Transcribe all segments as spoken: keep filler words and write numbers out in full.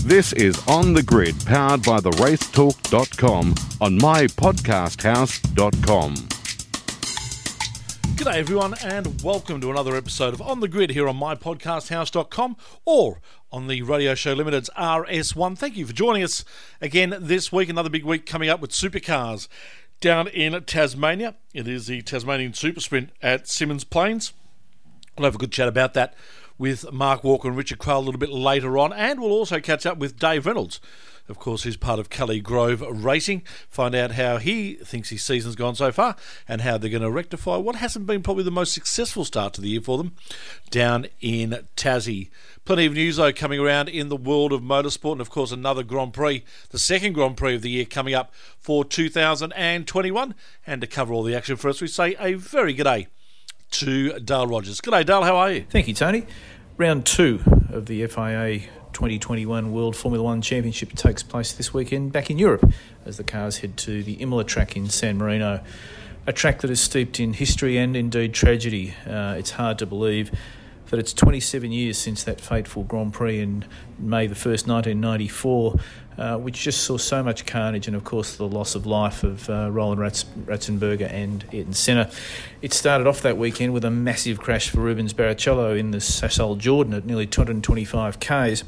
This is On the Grid, powered by the racetalk dot com on my podcast house dot com. G'day everyone and welcome to another episode of On the Grid here on my podcast house dot com or on the Radio Show Limited's R S one. Thank you for joining us again this week. Another big week coming up with supercars down in Tasmania. It is the Tasmanian Super Sprint at Symmons Plains. We'll have a good chat about that with Mark Walker and Richard Craill a little bit later on, and we'll also catch up with Dave Reynolds. Of course, he's part of Cully Grove Racing. Find out how he thinks his season's gone so far and how they're going to rectify what hasn't been probably the most successful start to the year for them down in Tassie. Plenty of news, though, coming around in the world of motorsport, and of course another Grand Prix, the second Grand Prix of the year coming up for two thousand twenty-one. And to cover all the action for us, we say a very good day to Dale Rogers. G'day, Dale, how are you? Thank you, Tony. Round two of the F I A twenty twenty-one World Formula One Championship takes place this weekend back in Europe as the cars head to the Imola track in San Marino, a track that is steeped in history and indeed tragedy. Uh, it's hard to believe that it's twenty-seven years since that fateful Grand Prix in May the first, nineteen ninety-four, uh, which just saw so much carnage and, of course, the loss of life of uh, Roland Ratz- Ratzenberger and Ayrton Senna. It started off that weekend with a massive crash for Rubens Barrichello in the Sassol Jordan at nearly two hundred twenty-five kays.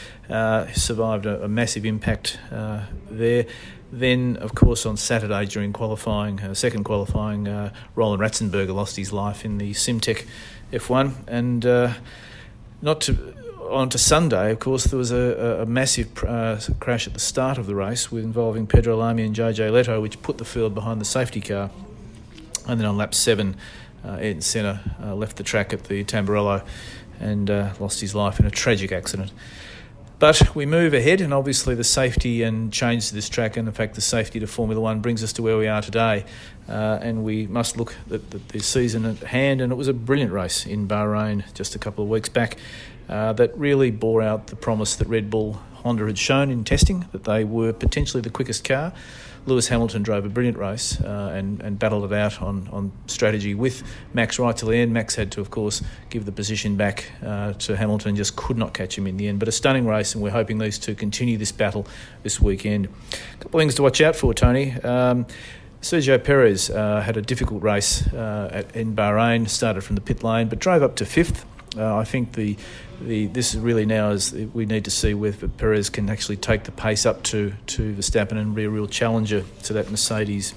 Uh, survived a, a massive impact uh, there. Then, of course, on Saturday during qualifying, uh, second qualifying, uh, Roland Ratzenberger lost his life in the Simtek F one. And uh, not to on to Sunday, of course, there was a, a massive uh, crash at the start of the race with involving Pedro Lamy and J J Leto, which put the field behind the safety car. And then on lap seven, uh, Ayrton Senna uh, left the track at the Tamburello and uh, lost his life in a tragic accident. But we move ahead, and obviously the safety and change to this track, and in fact the safety to Formula One brings us to where we are today. Uh, and we must look at the, the season at hand, and it was a brilliant race in Bahrain just a couple of weeks back uh, that really bore out the promise that Red Bull Honda had shown in testing, that they were potentially the quickest car. Lewis Hamilton drove a brilliant race uh, and, and battled it out on, on strategy with Max right till the end. Max had to, of course, give the position back uh, to Hamilton, just could not catch him in the end. But a stunning race, and we're hoping these two continue this battle this weekend. A couple of things to watch out for, Tony. Um, Sergio Perez uh, had a difficult race uh, at, in Bahrain, started from the pit lane, but drove up to fifth. Uh, I think the the this is really now is we need to see whether Perez can actually take the pace up to, to Verstappen and be a real challenger to that Mercedes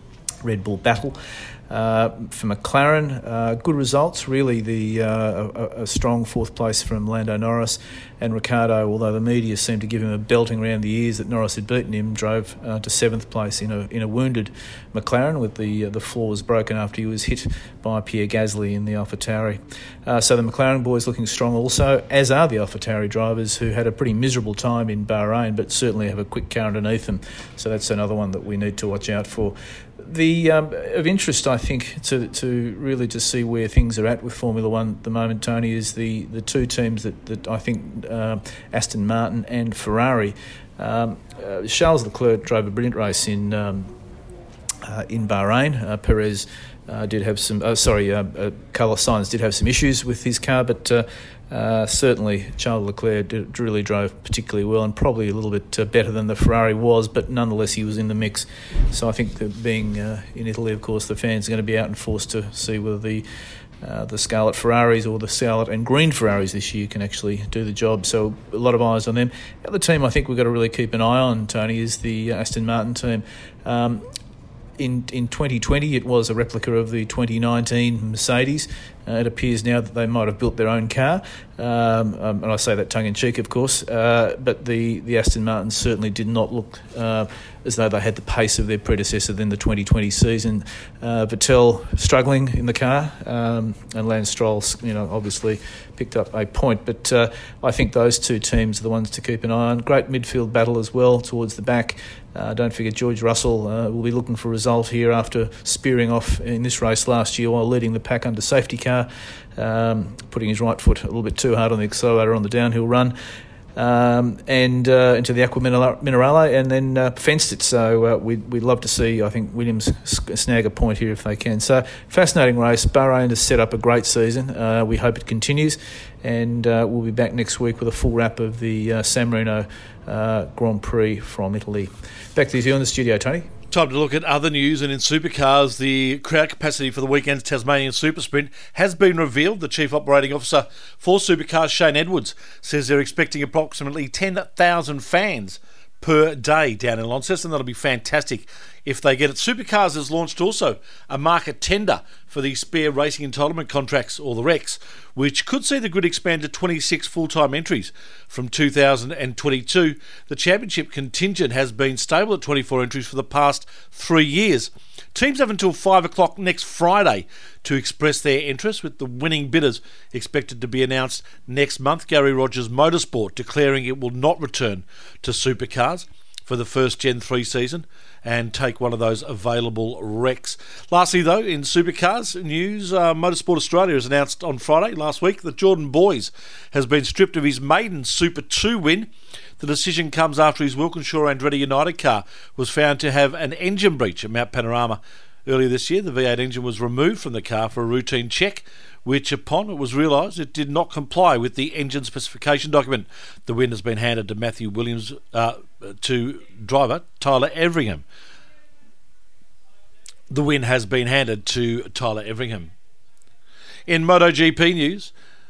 Red Bull battle. Uh, for McLaren, uh, good results, really. The uh, a, a strong fourth place from Lando Norris, and Ricciardo, although the media seemed to give him a belting around the ears that Norris had beaten him, drove uh, to seventh place in a in a wounded McLaren with the uh, the floor was broken after he was hit by Pierre Gasly in the AlphaTauri. Uh, so the McLaren boys looking strong also, as are the AlphaTauri drivers, who had a pretty miserable time in Bahrain, but certainly have a quick car underneath them. So that's another one that we need to watch out for. The um, of interest, I think, to to really to see where things are at with Formula One at the moment, Tony, is the, the two teams that, that I think uh, Aston Martin and Ferrari. Um, uh, Charles Leclerc drove a brilliant race in um, uh, in Bahrain. Uh, Perez uh, did have some. Uh, sorry, uh, uh, Carlos Sainz did have some issues with his car, but. Uh, Uh, certainly, Charles Leclerc did, really drove particularly well, and probably a little bit uh, better than the Ferrari was, but nonetheless he was in the mix. So I think that being uh, in Italy, of course, the fans are going to be out and forced to see whether the uh, the Scarlet Ferraris or the Scarlet and Green Ferraris this year can actually do the job. So a lot of eyes on them. The other team I think we've got to really keep an eye on, Tony, is the Aston Martin team. Um, In in twenty twenty, it was a replica of the twenty nineteen Mercedes. Uh, it appears now that they might have built their own car, um, um, and I say that tongue-in-cheek, of course. Uh, but the, the Aston Martins certainly did not look uh, as though they had the pace of their predecessor in the twenty twenty season. Uh, Vettel struggling in the car, um, and Lance Stroll, you know, obviously picked up a point. But uh, I think those two teams are the ones to keep an eye on. Great midfield battle as well towards the back. Uh, don't forget George Russell uh, will be looking for a result here after spearing off in this race last year while leading the pack under safety car, um, putting his right foot a little bit too hard on the accelerator on the downhill run. um, and uh, into the Aqua Minerale, and then uh, fenced it. So uh, we'd, we'd love to see, I think, Williams snag a point here if they can. So fascinating race. Bahrain has set up a great season. Uh, we hope it continues, and uh, we'll be back next week with a full wrap of the uh, San Marino uh, Grand Prix from Italy. Back to you in the studio, Tony. Time to look at other news, and in supercars, the crowd capacity for the weekend's Tasmanian Super Sprint has been revealed. The Chief Operating Officer for Supercars, Shane Edwards, says they're expecting approximately ten thousand fans per day down in Launceston. That'll be fantastic if they get it. Supercars has launched also a market tender for the spare racing entitlement contracts, or the R E Cs, which could see the grid expand to twenty-six full-time entries from two thousand twenty-two. The championship contingent has been stable at twenty-four entries for the past three years. Teams have until five o'clock next Friday to express their interest, with the winning bidders expected to be announced next month. Gary Rogers Motorsport declaring it will not return to supercars for the first Gen three season and take one of those available R E Cs. Lastly, though, in supercars news, uh, Motorsport Australia has announced on Friday last week that Jordan Boys has been stripped of his maiden Super two win. The decision comes after his Wilkinshaw Andretti United car was found to have an engine breach at Mount Panorama. Earlier this year, the V eight engine was removed from the car for a routine check, which upon it was realised it did not comply with the engine specification document. The win has been handed to Matthew Williams, uh, to driver Tyler Everingham. The win has been handed to Tyler Everingham. In MotoGP news,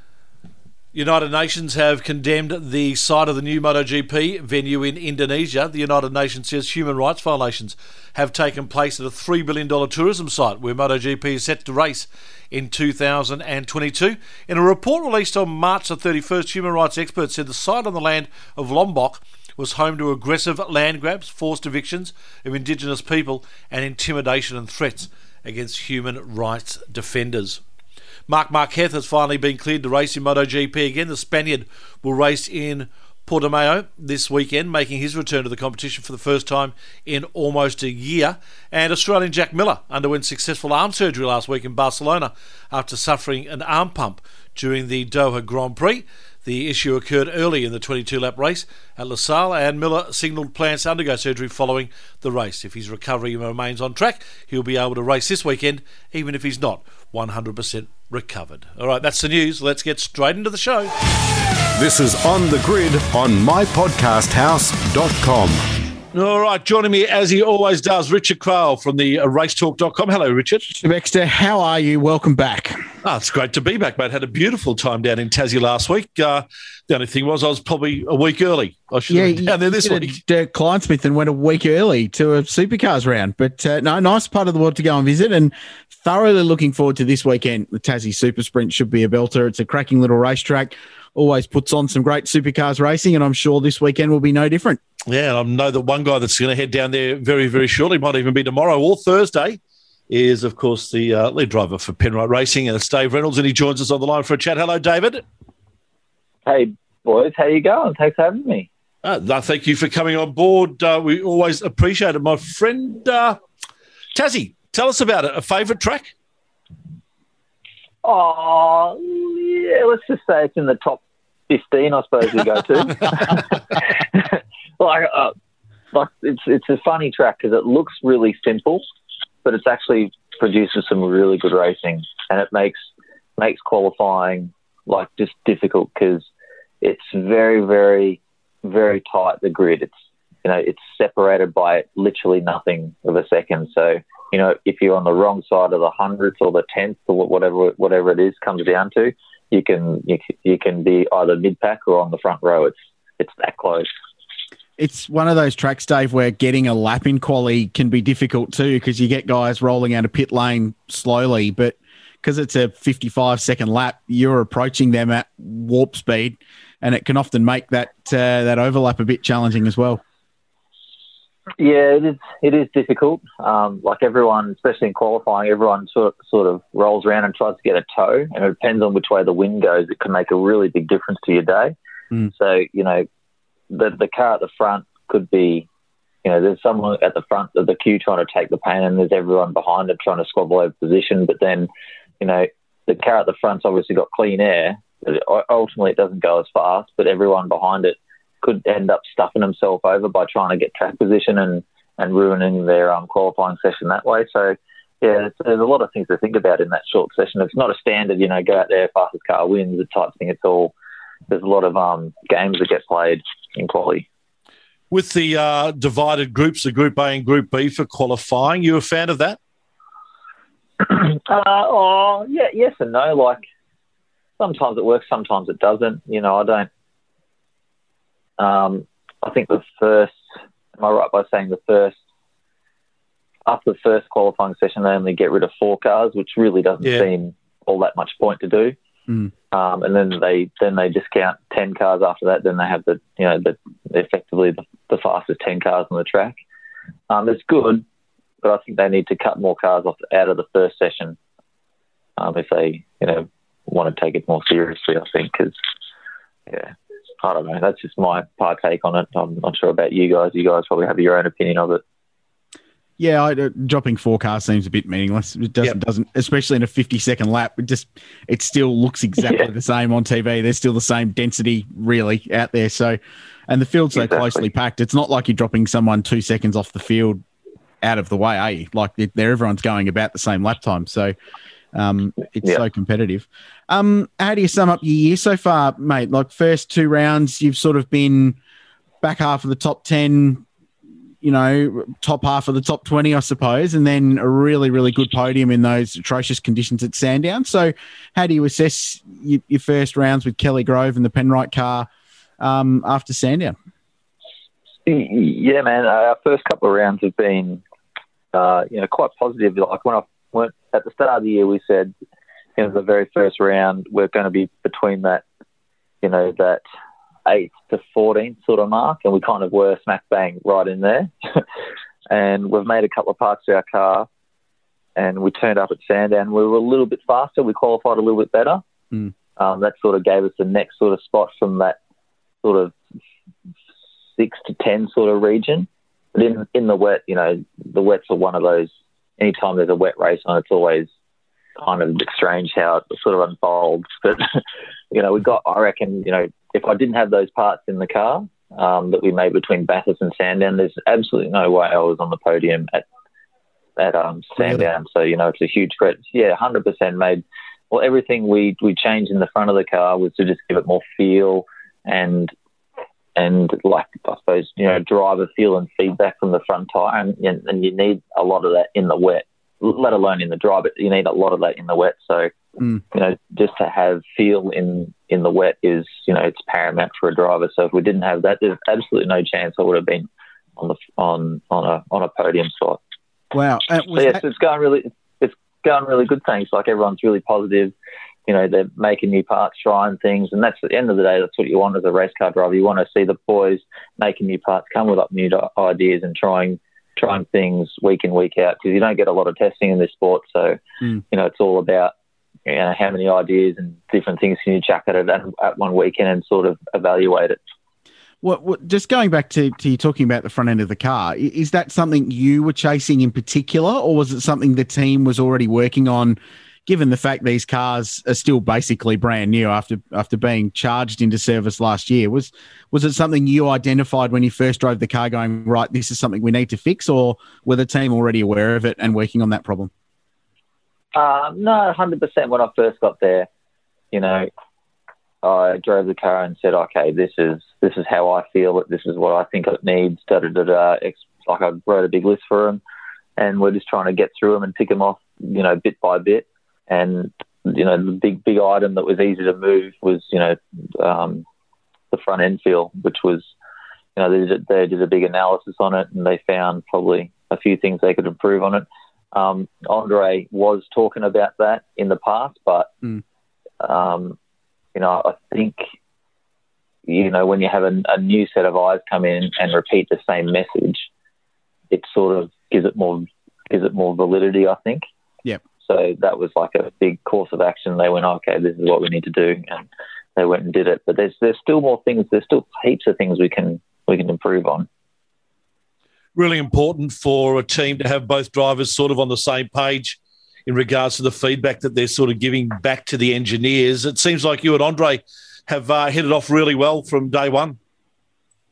United Nations have condemned the site of the new MotoGP venue in Indonesia. The United Nations says human rights violations have taken place at a three billion dollars tourism site where MotoGP is set to race in two thousand twenty-two. In a report released on March the thirty-first, human rights experts said the site on the land of Lombok was home to aggressive land grabs, forced evictions of indigenous people, and intimidation and threats against human rights defenders. Marc Marquez has finally been cleared to race in MotoGP again. The Spaniard will race in Portimao this weekend, making his return to the competition for the first time in almost a year. And Australian Jack Miller underwent successful arm surgery last week in Barcelona after suffering an arm pump during the Doha Grand Prix. The issue occurred early in the twenty-two lap race at La Salle, and Miller signalled plans to undergo surgery following the race. If his recovery remains on track, he'll be able to race this weekend, even if he's not one hundred percent recovered. All right, that's the news. Let's get straight into the show. This is On The Grid on my podcast house dot com. All right, joining me as he always does, Richard Craill from the race talk dot com. Hello, Richard. Dexter, how are you? Welcome back. Oh, it's great to be back, mate. Had a beautiful time down in Tassie last week. Uh, the only thing was I was probably a week early. I should have yeah, been down there this week. Uh, Kleinsmith and went a week early to a supercars round. But uh, no, nice part of the world to go and visit, and thoroughly looking forward to this weekend. The Tassie Super Sprint should be a belter. It's a cracking little racetrack. Always puts on some great supercars racing, and I'm sure this weekend will be no different. Yeah, and I know that one guy that's going to head down there very, very shortly, might even be tomorrow or Thursday, is, of course, the uh, lead driver for Penrite Racing, and it's Dave Reynolds, and he joins us on the line for a chat. Hello, David. Hey, boys. How you going? Thanks for having me. Uh, no, thank you for coming on board. Uh, we always appreciate it. My friend, uh, Tassie, tell us about it. A favourite track? Oh, yeah, let's just say it's in the top fifteen, I suppose, we go to. like, uh, like it's it's a funny track because it looks really simple, but it's actually produces some really good racing, and it makes makes qualifying like just difficult because it's very, very, very tight. The grid, it's you know, it's separated by literally nothing of a second. So you know, if you're on the wrong side of the hundredth or the tenth or whatever whatever it is comes down to, you can you, you can be either mid pack or on the front row. It's it's that close. It's one of those tracks, Dave, where getting a lap in quali can be difficult too, because you get guys rolling out of pit lane slowly, but because it's a fifty-five second lap, you're approaching them at warp speed, and it can often make that uh, that overlap a bit challenging as well. Yeah, it is. It is difficult. Um, like everyone, especially in qualifying, everyone sort of, sort of rolls around and tries to get a toe, and it depends on which way the wind goes. It can make a really big difference to your day. Mm. So you know, the the car at the front could be, you know, there's someone at the front of the queue trying to take the pain, and there's everyone behind it trying to squabble over position. But then, you know, the car at the front's obviously got clean air, but ultimately it doesn't go as fast. But everyone behind it could end up stuffing himself over by trying to get track position and, and ruining their um, qualifying session that way. So, yeah, there's a lot of things to think about in that short session. It's not a standard, you know, go out there, fastest car wins, the type thing. It's all, there's a lot of um, games that get played in quali. With the uh, divided groups, the Group A and Group B for qualifying, you a fan of that? uh, oh, yeah, yes and no. Like, sometimes it works, sometimes it doesn't. You know, I don't... Um, I think the first... Am I right by saying the first... After the first qualifying session, they only get rid of four cars, which really doesn't yeah. seem all that much point to do. Mm. Um, and then they then they discount ten cars after that. Then they have the you know the effectively the, the fastest ten cars on the track. Um, it's good, but I think they need to cut more cars off out of the first session um, if they you know want to take it more seriously. I think because yeah, I don't know. That's just my partake on it. I'm not sure about you guys. You guys probably have your own opinion of it. Yeah, I, uh, dropping four cars seems a bit meaningless. It doesn't, Yep. doesn't, especially in a fifty-second lap. It just, it still looks exactly Yeah. the same on T V. There's still the same density, really, out there. So, and the field's so Exactly. closely packed. It's not like you're dropping someone two seconds off the field out of the way, are you? Like they're everyone's going about the same lap time. So, um, it's Yeah. so competitive. Um, how do you sum up your year so far, mate? Like first two rounds, you've sort of been back half of the top ten. You know, top half of the top twenty, I suppose, and then a really, really good podium in those atrocious conditions at Sandown. So how do you assess your, your first rounds with Kelly Grove and the Penrite car um, after Sandown? Yeah, man. Our first couple of rounds have been, uh, you know, quite positive. Like when I went at the start of the year, we said, you know, the very first round we're going to be between that, you know, that eight to fourteen sort of mark, and we kind of were smack bang right in there. And we've made a couple of parts to our car, and we turned up at Sandown. We were a little bit faster. We qualified a little bit better. Mm. Um, that sort of gave us the next sort of spot from that sort of six to ten sort of region. But in in the wet, you know, the wets are one of those. Anytime there's a wet race on, it's always kind of a bit strange how it sort of unfolds. But you know, we got. I reckon, you know, if I didn't have those parts in the car um, that we made between Bathurst and Sandown, there's absolutely no way I was on the podium at at um, Sandown. Really? So you know, it's a huge credit. Yeah, one hundred percent made. Well, everything we we changed in the front of the car was to just give it more feel and and like I suppose you know driver feel and feedback from the front tire, and, and you need a lot of that in the wet, let alone in the dry, but you need a lot of that in the wet. So Mm. you know, just to have feel in in the wet is you know it's paramount for a driver. So if we didn't have that, there's absolutely no chance I would have been on the on on a on a podium spot. Wow. Uh, So was yes, that- it's going really it's going really good. Thanks. Like everyone's really positive. You know, they're making new parts, trying things, and that's at the end of the day, that's what you want as a race car driver. You want to see the boys making new parts, come with up new ideas, and trying trying things week in week out, because you don't get a lot of testing in this sport. So Mm. you know, it's all about you know how many ideas and different things can you chuck at it at, at one weekend and sort of evaluate it. What, what, just going back to, to you talking about the front end of the car, i- is that something you were chasing in particular, or was it something the team was already working on, given the fact these cars are still basically brand new after after being charged into service last year? Was was it something you identified when you first drove the car going, right, this is something we need to fix, or were the team already aware of it and working on that problem? Uh, no, one hundred percent. When I first got there, you know, I drove the car and said, okay, this is this is how I feel it. This is what I think it needs. Da da da da. Like I wrote a big list for them, and we're just trying to get through them and tick them off, you know, bit by bit. And you know, the big big item that was easy to move was, you know, um, the front end feel, which was, you know, they did, they did a big analysis on it, and they found probably a few things they could improve on it. Um, Andre was talking about that in the past, but, Mm. um, you know, I think, you know, when you have a, a new set of eyes come in and repeat the same message, it sort of gives it more, gives it more validity, I think. Yep. So that was like a big course of action. They went, okay, this is what we need to do. And they went and did it. But there's, there's still more things. There's still heaps of things we can, we can improve on. Really important for a team to have both drivers sort of on the same page in regards to the feedback that they're sort of giving back to the engineers. It seems like you and Andre have uh, hit it off really well from day one.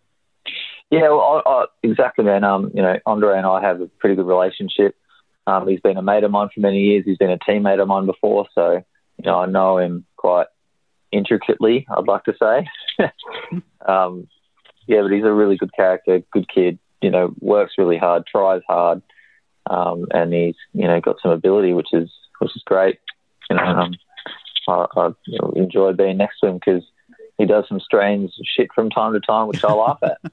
Yeah, well, I, I, exactly, man. Um, you know, Andre and I have a pretty good relationship. Um, he's been a mate of mine for many years. He's been a teammate of mine before, so you know I know him quite intricately, I'd like to say. um, yeah, but he's a really good character, good kid. You know, works really hard, tries hard, um, and he's you know got some ability, which is which is great. You know, um, I, I you know, enjoy being next to him because he does some strange shit from time to time, which I laugh at.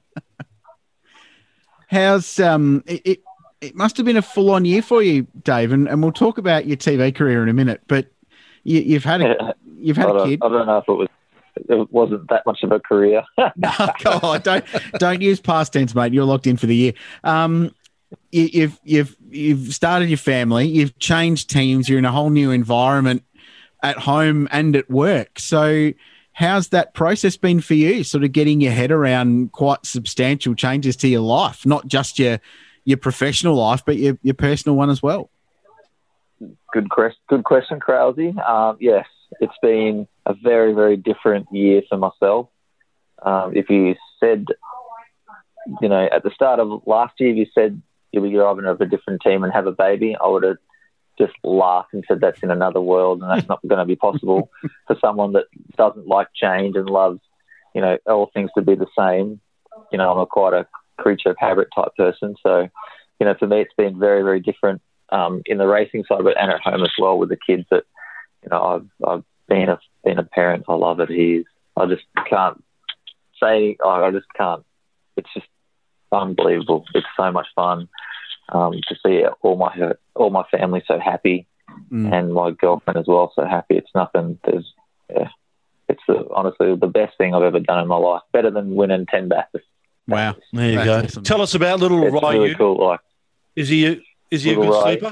How's um it, it it must have been a full on year for you, Dave, and, and we'll talk about your T V career in a minute. But you, you've had a you've had I a kid. I don't know if it was it wasn't that much of a career. No, God, don't don't use past tense, mate. You're locked in for the year. Um, you, you've you've you've started your family. You've changed teams. You're in a whole new environment at home and at work. So. How's that process been for you, sort of getting your head around quite substantial changes to your life, not just your your professional life, but your, your personal one as well? Good question, good question, Krause. Um, yes, it's been a very, very different year for myself. Um, if you said, you know, at the start of last year, if you said you'll be driving over a different team and have a baby, I would have just laughed and said that's in another world and that's not going to be possible for someone that doesn't like change and loves, you know, all things to be the same. You know, I'm a quite a creature of habit type person. So, you know, for me, it's been very, very different um, in the racing side, but and at home as well with the kids that, you know, I've, I've been a, been a parent. I love it. He's, I just can't say, oh, I just can't. It's just unbelievable. It's so much fun. Um, to see all my all my family so happy, mm. and my girlfriend as well so happy. It's nothing. There's, yeah, it's the, honestly the best thing I've ever done in my life. Better than winning ten Bathurst. Wow, there you That's go. Awesome. Tell us about little it's Ryu. Really cool. Like, is he is he a good Ryu. sleeper?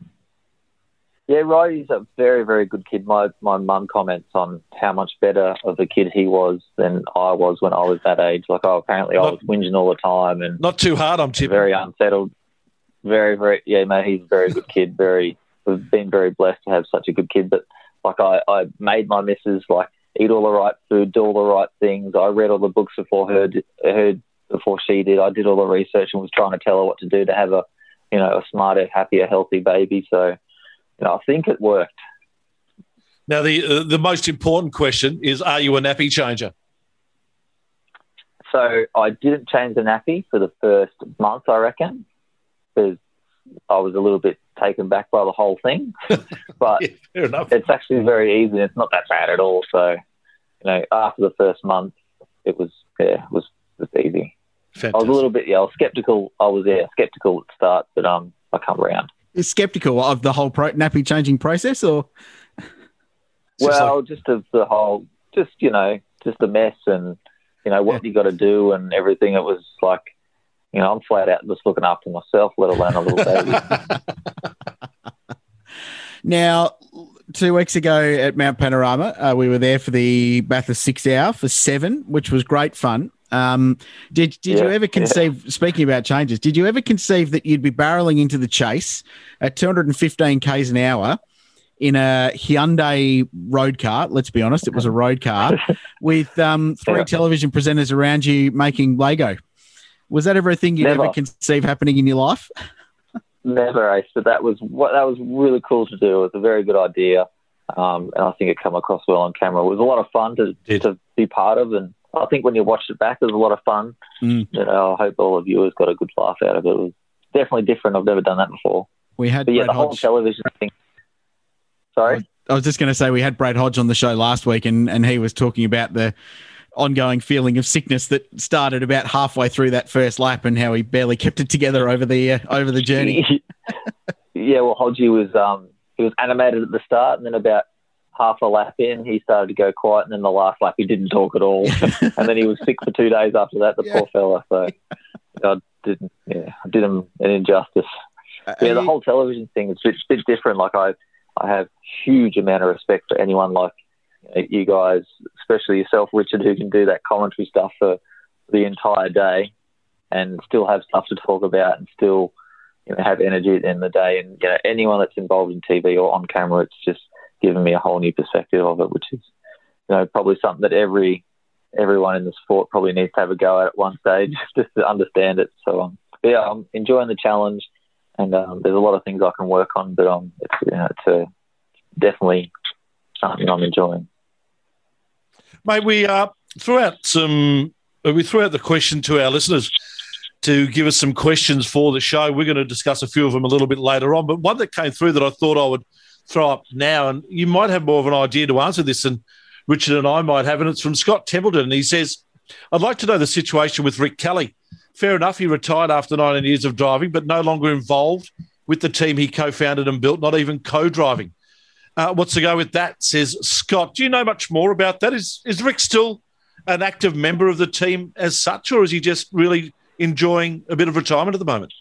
Yeah, Ryu's a very, very good kid. My my mum comments on how much better of a kid he was than I was when I was that age. Like, oh, apparently not, I was whinging all the time and not too hard on Chip. Very unsettled. Very, very, yeah, mate, he's a very good kid. Very, we've been very blessed to have such a good kid. But, like, I, I made my missus, like, eat all the right food, do all the right things. I read all the books before her, her before she did. I did all the research and was trying to tell her what to do to have a, you know, a smarter, happier, healthy baby. So, you know, I think it worked. Now, the uh, the most important question is, are you a nappy changer? So I didn't change the nappy for the first month, I reckon, because I was a little bit taken back by the whole thing. But yeah, fair enough. It's actually very easy. It's not that bad at all. So, you know, after the first month, it was, yeah, it was, it was easy. Fantastic. I was a little bit, yeah, I was skeptical. I was, yeah, skeptical at the start, but um, I come around. You're skeptical of the whole pro- nappy changing process, or? Well, like... just of the whole, just, you know, just the mess and, you know, what yeah. you got to do and everything. It was like, you know, I'm flat out just looking after myself, let alone a little baby. Now, two weeks ago at Mount Panorama, uh, we were there for the Bathurst Six Hour for seven, which was great fun. Um, did did yeah, you ever conceive, yeah. speaking about changes, did you ever conceive that you'd be barreling into the chase at two hundred fifteen kays an hour in a Hyundai road cart? Let's be honest, it was a road cart with um, three yeah. television presenters around you making Lego. Was that ever a thing you'd Never. ever conceive happening in your life? Never, Ace. But that was what that was really cool to do. It was a very good idea, um, and I think it came across well on camera. It was a lot of fun to to be part of, and I think when you watched it back, it was a lot of fun. Mm. You know, I hope all the viewers got a good laugh out of it. It was definitely different. I've never done that before. We had, but yeah, Brad the whole Hodge. television thing. Sorry, I was, I was just going to say we had Brad Hodge on the show last week, and and he was talking about the ongoing feeling of sickness that started about halfway through that first lap, and how he barely kept it together over the uh, over the journey. Yeah, well, Hodgie was um he was animated at the start, and then about half a lap in, he started to go quiet, and then the last lap he didn't talk at all, and then he was sick for two days after that. The yeah. poor fella. So I didn't, yeah, I did him an injustice. Uh, yeah, the whole television thing is a bit, bit different. Like I, I have huge amount of respect for anyone like you guys, especially yourself, Richard, who can do that commentary stuff for the entire day and still have stuff to talk about and still, you know, have energy at the end of the day. And, you know, anyone that's involved in T V or on camera, it's just given me a whole new perspective of it, which is, you know, probably something that every everyone in the sport probably needs to have a go at it one stage just to understand it. So, um, yeah, I'm enjoying the challenge, and um, there's a lot of things I can work on, but um, it's, you know, it's uh, definitely something I'm enjoying. Mate, we uh, threw out some. We threw out the question to our listeners to give us some questions for the show. We're going to discuss a few of them a little bit later on, but one that came through that I thought I would throw up now, and you might have more of an idea to answer this than Richard and I might have, and it's from Scott Templeton, and he says, I'd like to know the situation with Rick Kelly. Fair enough, he retired after nineteen years of driving, but no longer involved with the team he co-founded and built, not even co-driving. Uh, what's to go with that, says Scott. Do you know much more about that? Is, is Rick still an active member of the team as such, or is he just really enjoying a bit of retirement at the moment?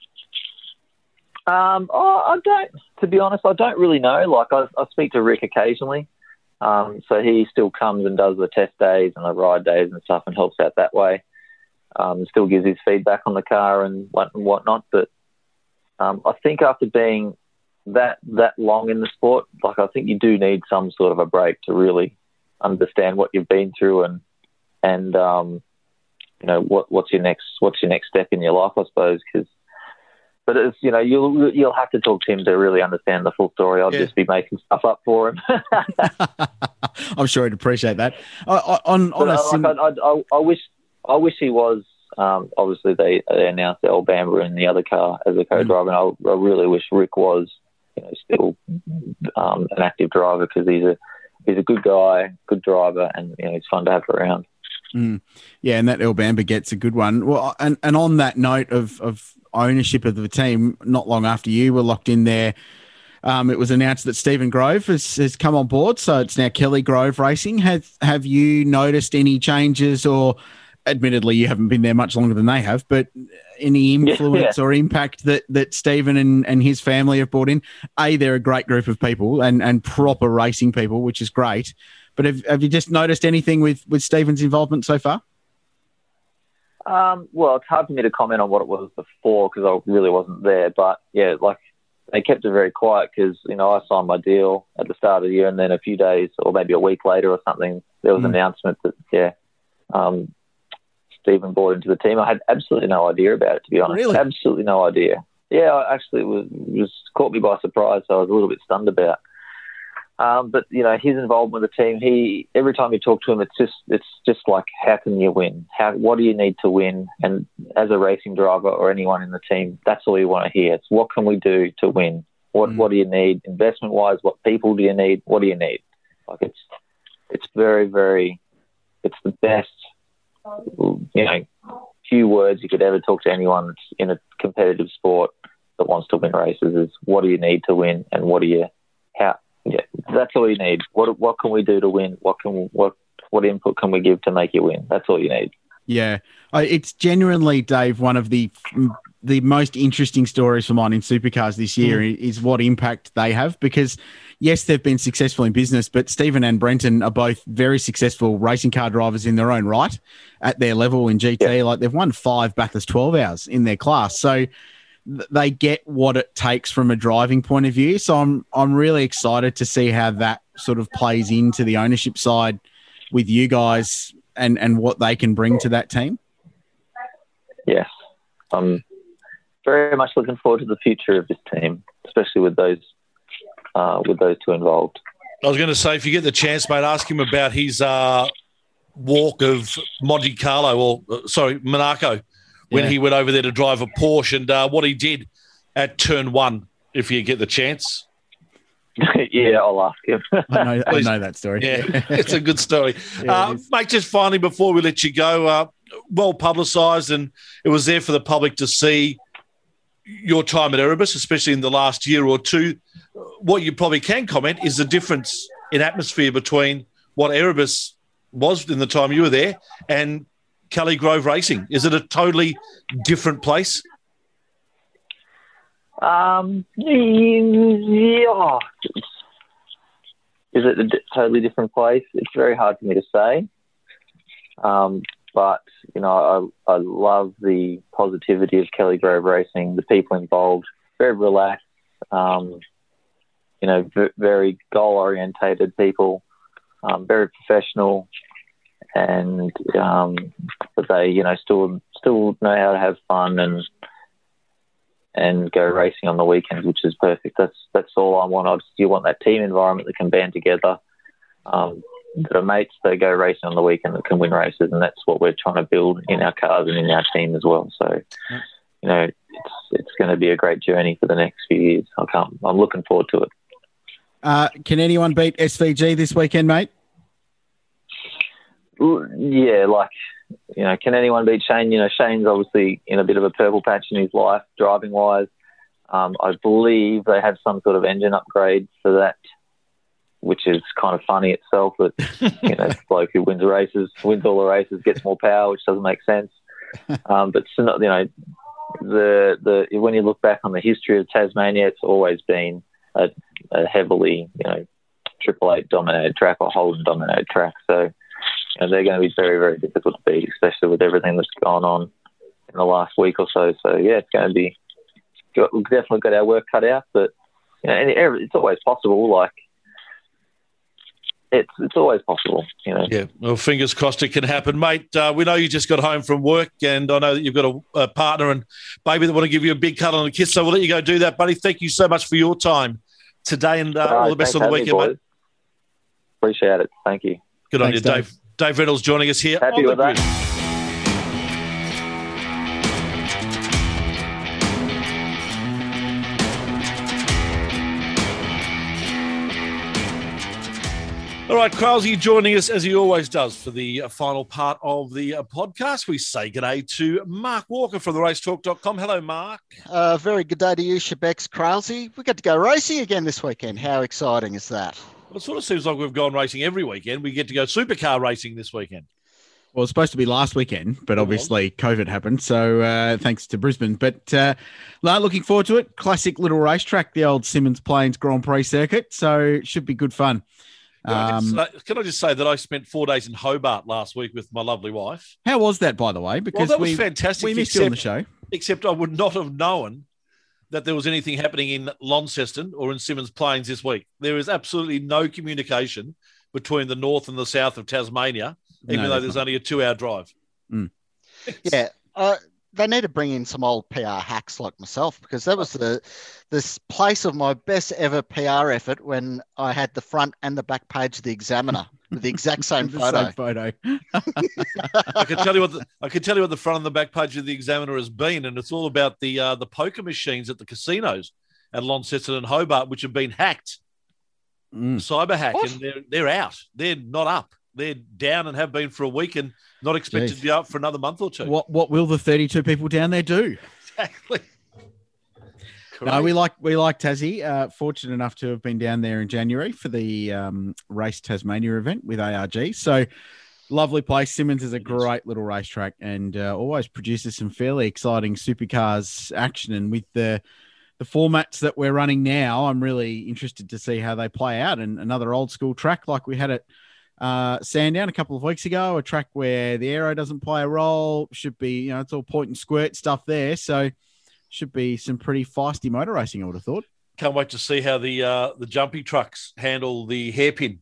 Um, oh, I don't, to be honest, I don't really know. Like, I, I speak to Rick occasionally. Um, so he still comes and does the test days and the ride days and stuff and helps out that way. Um, still gives his feedback on the car and what and whatnot. But um, I think after being that that long in the sport, like I think you do need some sort of a break to really understand what you've been through and and um, you know what what's your next what's your next step in your life, I suppose. Because but it's you know you'll you'll have to talk to him to really understand the full story. I'll yeah. just be making stuff up for him. I'm sure he'd appreciate that. Uh, on on but, a uh, sim- like I, I, I wish I wish he was. Um, obviously, they, they announced El Bamba in the other car as a co-driver, mm. and I, I really wish Rick was, you know, still um, an active driver because he's a he's a good guy, good driver, and you know he's fun to have around. Mm. Yeah, and that El Bamba gets a good one. Well, and, and on that note of of ownership of the team, not long after you were locked in there, um, it was announced that Stephen Grove has, has come on board, so it's now Kelly Grove Racing. Have have you noticed any changes or? Admittedly, you haven't been there much longer than they have, but any influence yeah. or impact that, that Stephen and, and his family have brought in? A, they're a great group of people and, and proper racing people, which is great. But have, have you just noticed anything with, with Stephen's involvement so far? Um, well, it's hard for me to comment on what it was before because I really wasn't there. But, yeah, like they kept it very quiet because, you know, I signed my deal at the start of the year and then a few days or maybe a week later or something, there was mm. an announcement that, yeah, um, Stephen brought into the team. I had absolutely no idea about it, to be honest. Really? Absolutely no idea. Yeah, I actually, it was, it was caught me by surprise, so I was a little bit stunned about. Um, but you know, his involvement with the team. He every time you talk to him, it's just it's just like, how can you win? How what do you need to win? And as a racing driver or anyone in the team, that's all you want to hear. It's what can we do to win? What mm. what do you need investment wise? What people do you need? What do you need? Like it's it's very very it's the best. You know, few words you could ever talk to anyone that's in a competitive sport that wants to win races is what do you need to win and what do you how yeah that's all you need. What what can we do to win? What can what what input can we give to make you win? That's all you need. Yeah, it's genuinely, Dave, one of the the most interesting stories for mine in supercars this year mm. is what impact they have because. Yes, they've been successful in business, but Stephen and Brenton are both very successful racing car drivers in their own right at their level in G T. Yeah. Like they've won five Bathurst twelve hours in their class. So th- they get what it takes from a driving point of view. So I'm I'm really excited to see how that sort of plays into the ownership side with you guys and, and what they can bring to that team. Yes. I'm very much looking forward to the future of this team, especially with those Uh, with those two involved. I was going to say, if you get the chance, mate, ask him about his uh, walk of Monte Carlo, or uh, sorry, Monaco, when yeah. he went over there to drive a Porsche and uh, what he did at turn one, if you get the chance. yeah, I'll ask him. I, know, I know that story. Yeah, it's a good story. yeah, uh, mate, just finally, before we let you go, uh, well publicised, and it was there for the public to see your time at Erebus, especially in the last year or two. What you probably can comment is the difference in atmosphere between what Erebus was in the time you were there and Kelly Grove Racing. Is it a totally different place? Um, yeah. Is it a d- totally different place? It's very hard for me to say. Um, but, you know, I, I love the positivity of Kelly Grove Racing, the people involved, very relaxed, um, you know, v- very goal-orientated people, um, very professional, and um, but they, you know, still still know how to have fun and and go racing on the weekends, which is perfect. That's that's all I want. I just, you want that team environment that can band together, um, that are mates, they go racing on the weekend, that can win races, and that's what we're trying to build in our cars and in our team as well. So, you know, it's it's going to be a great journey for the next few years. I can't. I'm looking forward to it. Uh, can anyone beat S V G this weekend, mate? Yeah, like, you know, can anyone beat Shane? You know, Shane's obviously in a bit of a purple patch in his life, driving-wise. Um, I believe they have some sort of engine upgrade for that, which is kind of funny itself. That, you know, it's bloke who wins races, wins all the races, gets more power, which doesn't make sense. Um, but, you know, the the when you look back on the history of Tasmania, it's always been a, a heavily, you know, Triple Eight dominated track or Holden dominated track. So, you know, they're going to be very, very difficult to beat, especially with everything that's gone on in the last week or so. So, yeah, it's going to be, we've definitely got our work cut out, but, you know, and it's always possible. Like, it's it's always possible, you know. Yeah, well, fingers crossed it can happen, mate. Uh, we know you just got home from work, and I know that you've got a, a partner and baby that want to give you a big cuddle and a kiss, so we'll let you go do that, buddy. Thank you so much for your time today, and uh, all, all the best on the weekend, mate. Appreciate it. Thank you. Good Thanks, on you, Dave. Dave. Dave Reynolds joining us here. Happy with that. All right, Kralsey joining us as he always does for the uh, final part of the uh, podcast. We say good day to Mark Walker from the race talk dot com. Hello, Mark. Uh, very good day to you, Shebex Kralsey. We get to go racing again this weekend. How exciting is that? Well, it sort of seems like we've gone racing every weekend. We get to go supercar racing this weekend. Well, it's supposed to be last weekend, but obviously COVID happened. So uh, thanks to Brisbane. But uh, looking forward to it. Classic little racetrack, the old Simmons Plains Grand Prix circuit. So it should be good fun. Can I, Um, just say, can I just say that I spent four days in Hobart last week with my lovely wife? how was that, by the way? Because Well, that was we, fantastic. we missed you on the except- show. Except I would not have known that there was anything happening in Launceston or in Simmons Plains this week. There is absolutely no communication between the north and the south of Tasmania, even No, though there's there's not. only a two-hour drive. Yeah, uh, they need to bring in some old P R hacks like myself, because that was the this place of my best ever P R effort when I had the front and the back page of the Examiner with the exact same The photo. same photo. I can tell you what the, I can tell you what the front and the back page of the Examiner has been, and it's all about the uh, the poker machines at the casinos at Launceston and Hobart, which have been hacked, Mm. cyber hack, What? and they're they're out. They're not up. They're down and have been for a week, and not expected Jeez. to be up for another month or two. What What will the thirty-two people down there do? Exactly. No, we like we like Tassie. Uh, fortunate enough to have been down there in January for the um, Race Tasmania event with A R G. So lovely place. Simmons is a great little racetrack and uh, always produces some fairly exciting supercars action. And with the the formats that we're running now, I'm really interested to see how they play out. And another old school track like we had at uh, Sandown a couple of weeks ago, a track where the aero doesn't play a role. Should be, you know, it's all point and squirt stuff there. So should be some pretty feisty motor racing, I would have thought. Can't wait to see how the uh, the jumpy trucks handle the hairpin.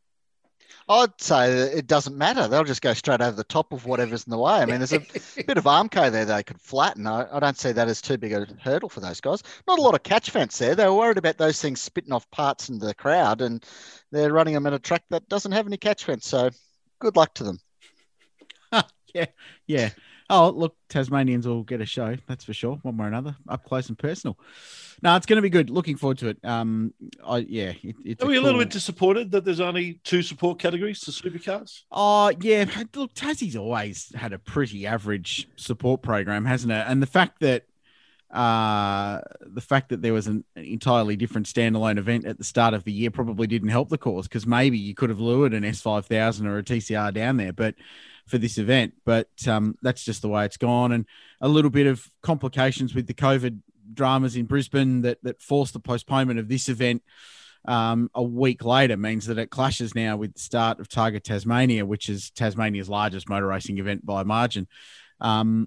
I'd say that it doesn't matter. They'll just go straight over the top of whatever's in the way. I mean, there's a bit of Armco there they could flatten. I, I don't see that as too big a hurdle for those guys. Not a lot of catch fence there. They were worried about those things spitting off parts into the crowd, and they're running them in a track that doesn't have any catch fence. So good luck to them. yeah, yeah. Oh, look, Tasmanians will get a show, that's for sure, one way or another, up close and personal. No, it's going to be good. Looking forward to it. Um, I yeah, it, it's Are we a cool... little bit disappointed that there's only two support categories to supercars? Oh, yeah. Look, Tassie's always had a pretty average support program, hasn't it? And the fact that uh, the fact that there was an entirely different standalone event at the start of the year probably didn't help the cause, because maybe you could have lured an S five thousand or a T C R down there, but for this event. But um, that's just the way it's gone. And a little bit of complications with the COVID dramas in Brisbane that that forced the postponement of this event um, a week later means that it clashes now with the start of Targa Tasmania, which is Tasmania's largest motor racing event by a margin. Um,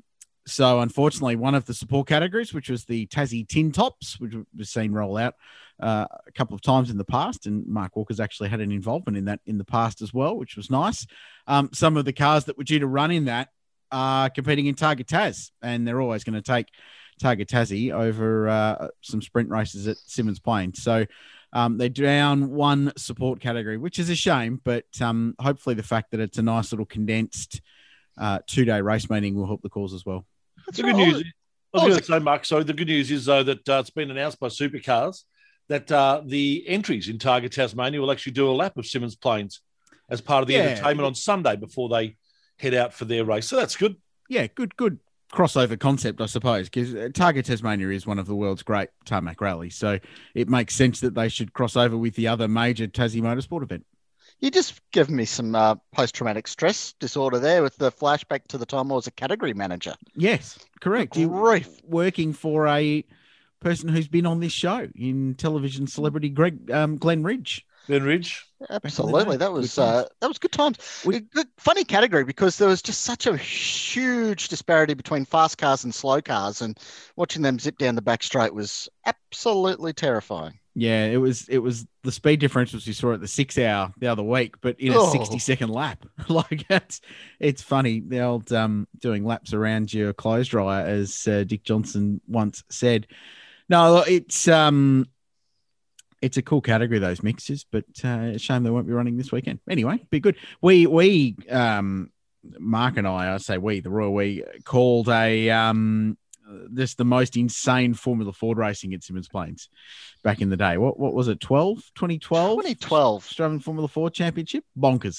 so unfortunately, one of the support categories, which was the Tassie Tin Tops, which we've seen roll out uh, a couple of times in the past, and Mark Walker's actually had an involvement in that in the past as well, which was nice. Um, some of the cars that were due to run in that are competing in Targa Tas, and they're always going to take Targa Tassie over uh, some sprint races at Simmons Plain. So um, they're down one support category, which is a shame, but um, hopefully the fact that it's a nice little condensed uh, two-day race meeting will help the cause as well. The good news, I was going to say, Mark, sorry, the good news is, though, that uh, it's been announced by Supercars that uh, the entries in Targa Tasmania will actually do a lap of Simmons Plains as part of the Yeah. entertainment on Sunday before they head out for their race. So that's good. Yeah, good, good crossover concept, I suppose, because Targa Tasmania is one of the world's great tarmac rallies. So it makes sense that they should cross over with the other major Tassie motorsport event. You just give me some uh, post-traumatic stress disorder there with the flashback to the time I was a category manager. Yes, correct. Good You grief. working for a person who's been on this show in television celebrity Greg um, Glenn Ridge. Ben Ridge. Absolutely, that was Good times. uh, that was good times. We- A good, funny category because there was just such a huge disparity between fast cars and slow cars, and watching them zip down the back straight was absolutely terrifying. Yeah, it was it was the speed differentials you saw at the six hour the other week, but in a Oh. sixty second lap. Like it's it's funny. The old um doing laps around your clothes dryer, as uh, Dick Johnson once said. No, it's um it's a cool category, those mixtures, but uh, a shame they won't be running this weekend. Anyway, be good. We we um Mark and I, I say we, the Royal We called a um this the most insane Formula Ford racing at Simmons Plains back in the day. What what was it? twelve, twenty twelve twenty twelve. Australian Formula Ford Championship. Bonkers.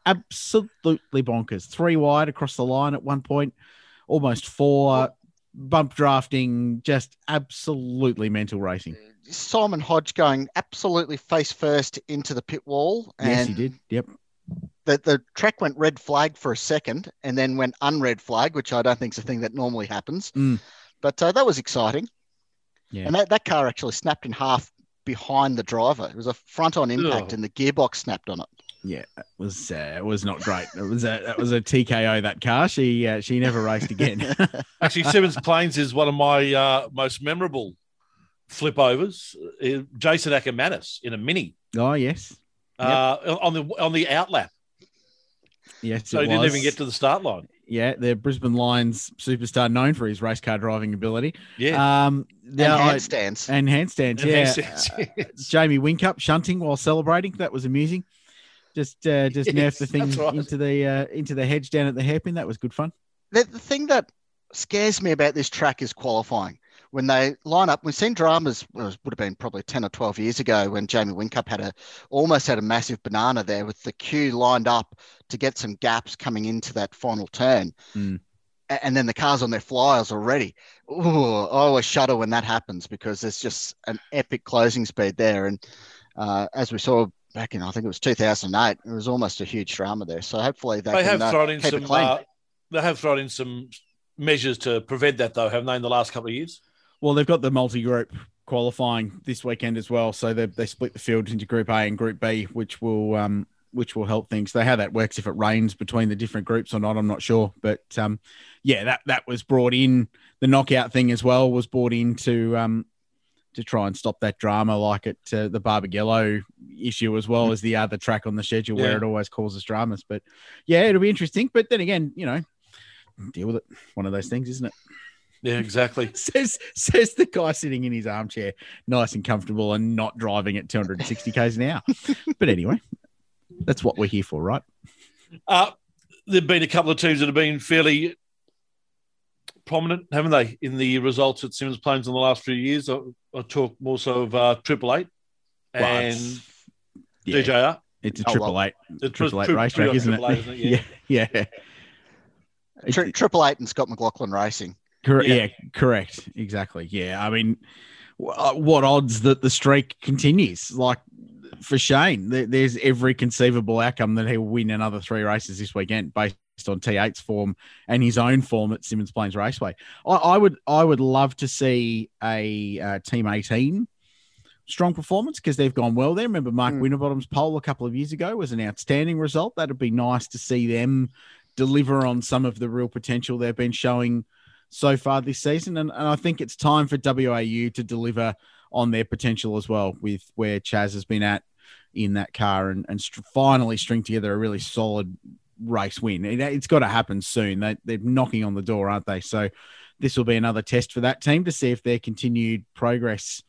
Absolutely bonkers. Three wide across the line at one point, almost four, bump drafting, just absolutely mental racing. Simon Hodge going absolutely face first into the pit wall. And Yes, he did. Yep. The, the track went red flag for a second and then went unred flag, which I don't think is a thing that normally happens. Mm. But uh, that was exciting. Yeah. And that, that car actually snapped in half behind the driver. It was a front-on impact Ugh. and the gearbox snapped on it. Yeah, it was uh, it was not great. It was a that was a T K O, that car. She uh, she never raced again. Actually, Simmons Plains is one of my uh, most memorable flip overs. Uh, Jason Ackermanis in a Mini Oh yes, uh, on the on the outlap. yes. So it he didn't was. even get to the start line. Yeah, the Brisbane Lions superstar, known for his race car driving ability. Yeah. Um, And the- I- handstands. and handstands. And yeah, handstands, Uh, yes. Jamie Winkup shunting while celebrating. That was amusing. Just uh, just Yes, nerfed the thing that's right. into the uh, into the hedge down at the hairpin. That was good fun. The, the thing that scares me about this track is qualifying. When they line up, we've seen dramas, well, it would have been probably ten or twelve years ago when Jamie Winkup had a almost had a massive banana there with the queue lined up to get some gaps coming into that final turn. Mm. A- And then the car's on their flyers already. Ooh, I always shudder when that happens because there's just an epic closing speed there. And uh, as we saw back in, I think it was two thousand eight, it was almost a huge drama there. So hopefully they, They can have uh, thrown in keep it some. clean. Uh, they have thrown in some measures to prevent that, though, haven't they? In the last couple of years. Well, they've got the multi-group qualifying this weekend as well, so they they split the field into Group A and Group B, which will um which will help things. They how that works, if it rains between the different groups or not, I'm not sure, but um yeah, that that was brought in. The knockout thing as well was brought in to um to try and stop that drama, like at uh, the Barbagallo issue, as well as the other track on the schedule where Yeah. it always causes dramas. But yeah, it'll be interesting. But then again, you know, deal with it. One of those things, isn't it? Yeah, exactly. Says says the guy sitting in his armchair, nice and comfortable, and not driving at two hundred sixty k's an hour. But anyway, that's what we're here for, right? Uh, there've been a couple of teams that have been fairly prominent, haven't they, in the results at Simmons Plains in the last few years? I, I talk more so of uh, Triple Eight Well, and it's- yeah, D J R. it's a Oh, triple well. eight, It's triple eight tri- racetrack, tri- isn't it? Triple Eight, isn't it? Yeah. yeah, yeah. Tri- It- Triple Eight and Scott McLaughlin Racing. Correct. Yeah. Yeah. correct. Exactly. Yeah. I mean, wh- uh, what odds that the streak continues? Like for Shane, there, there's every conceivable outcome that he'll win another three races this weekend based on T eight's form and his own form at Simmons Plains Raceway. I, I would, I would love to see a uh, Team eighteen strong performance because they've gone well there. Remember Mark Mm. Winterbottom's pole a couple of years ago was an outstanding result. That'd be nice to see them deliver on some of the real potential they've been showing so far this season. And, and I think it's time for W A U to deliver on their potential as well, with where Chaz has been at in that car, and, and st- finally string together a really solid race win. It, it's got to happen soon. They, they're knocking on the door, aren't they? So this will be another test for that team to see if their continued progress